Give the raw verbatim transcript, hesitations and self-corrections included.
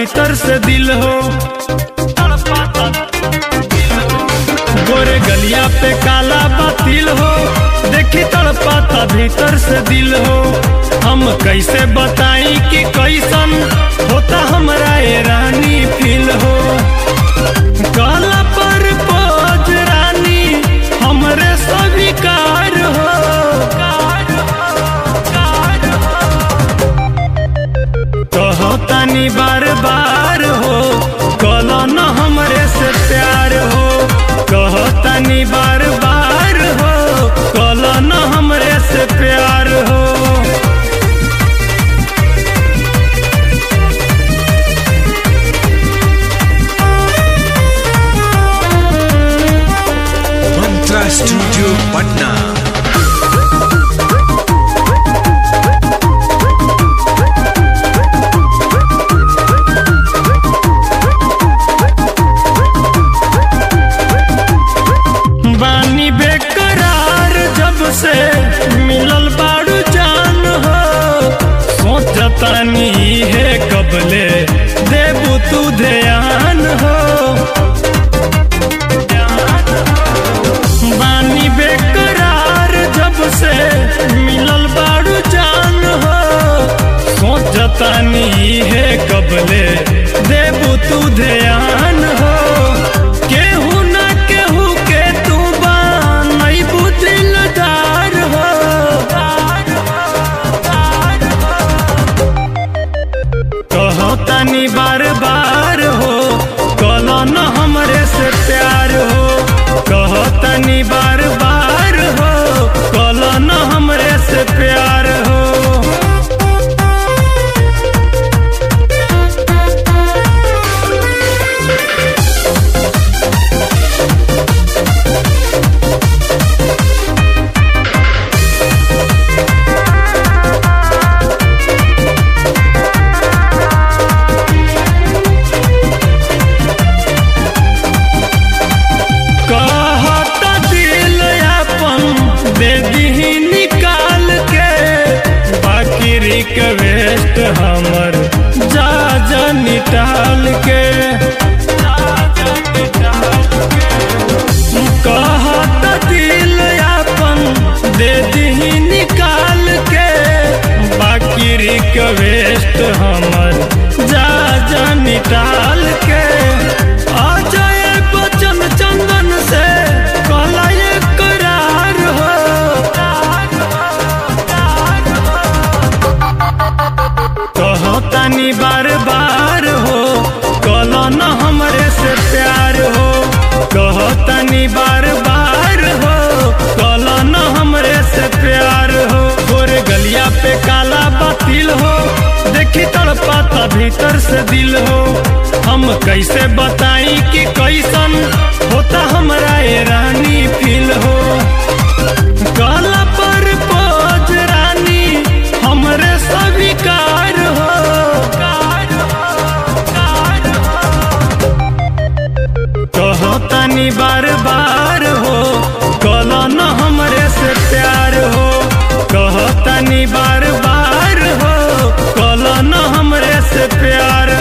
भीतर से दिल हो, गोरे गलिया पे काला बातिल हो, देखी तड़पाता भीतर से दिल हो। हम कैसे बताई कि कैसन होता हमरा ये रानी फील हो। काला पर पोज रानी हमरे स्वीकार हो, कहो तानी बार बार हो, कलो न हमरे से प्यार हो। कहो तानी बार बार हो, कलो न हमरे से प्यार हो। मंत्रा स्टूडियो पटना। बानी बेकरार जब से मिलल बाड़ू जान हो, सोचतानी है कबले देबू तू ध्यान हो। बानी बेकरार जब से मिलल बाड़ू जान हो, सोचतानी है कबले देबू तू ध्यान हो। केहू ना केहू के तू बानई बुदिलदार हो, कहो तानी बार बार हो, कलो न हमरे से प्यार हो। कहो तानी बार बार हो, कलो न हमरे से प्यार हो। कहता दिल अपन दे दीही निकाल के, बाकी रिक्वेस्ट हमर जा जा निटाल के। कहता दिल अपन दे दीही निकाल के, बाकी रिक्वेस्ट हमर जा जा निटाल के। अजय बचन चंदन से कहला करार हो, कहो तानी बार बार हो, कलो न हमरे से प्यार हो। कहो तानी बार बार हो, कलो न हमरे से प्यार हो। गोरे गलिया पे काला बातिल हो, देखी तड़पाता भीतर से दिल हो। हम कैसे बताई कि कैसन होता हमरा ये रानी फील हो। काला पर पोज रानी हमरे स्वीकार हो, कहो तानी बार बार हो, कलो न हमरे से प्यार हो। कहो तानी बार बार हो, कलो न हमरे से प्यार